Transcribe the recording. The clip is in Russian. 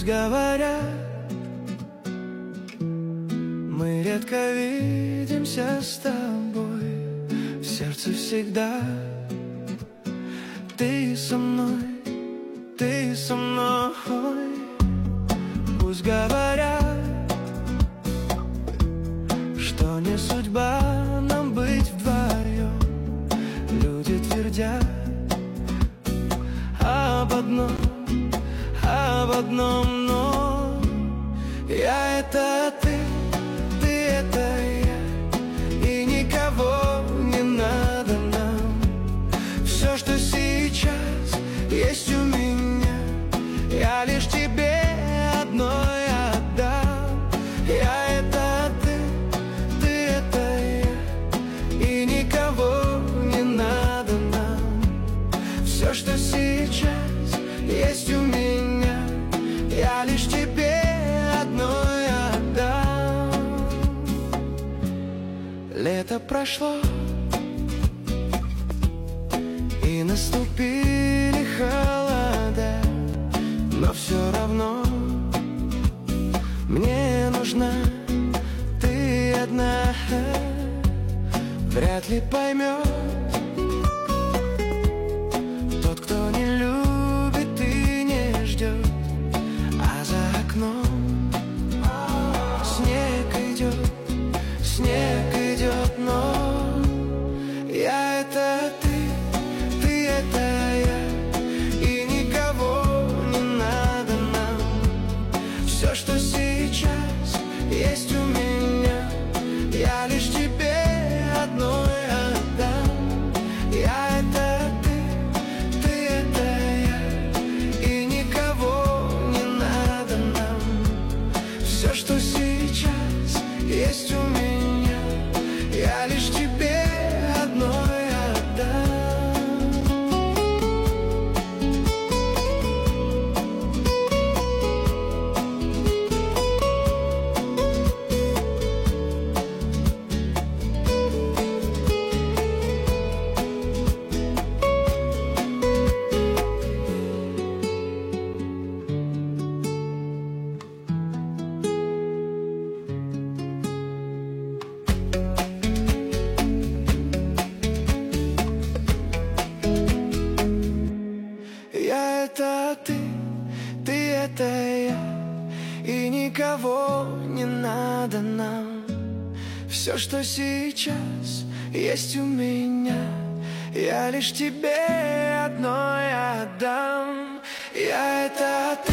Говорят, мы редко видимся с тобой, в сердце всегда ты со мной, ты со мной. Пусть говорят, что не судьба нам быть вдвоем. Люди твердят об одном, но я это ты это я, и никого не надо нам. Все, что сейчас есть у меня, я лишь тебе одной отдам. Я это ты это я, и никого не надо нам. Все, что сейчас есть у меня, я лишь тебе одной отдам. Лето прошло, и наступили холода, но все равно мне нужна ты одна. Вряд ли поймет тот, кто не любит и не ждет, а за окном снег идет, но я это ты это я, и никого не надо нам. Все, что сейчас есть у меня, я лишь тебе одной отдам. Я это ты это я, и никого не надо нам. Все, что сейчас есть у меня, я лишь тебе одной отдам. Я это ты это я, и никого не надо нам. Все, что сейчас есть у меня, я лишь тебе одной отдам. Я это ты